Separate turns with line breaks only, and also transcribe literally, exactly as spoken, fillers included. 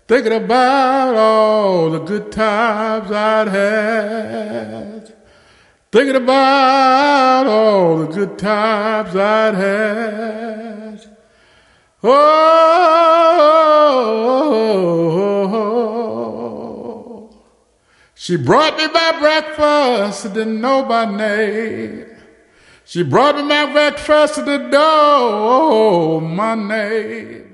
thinking about all the good times I'd had, thinking about all the good times I'd had. Oh, she brought me my breakfast, didn't know my name. She brought me my breakfast, didn't know my name.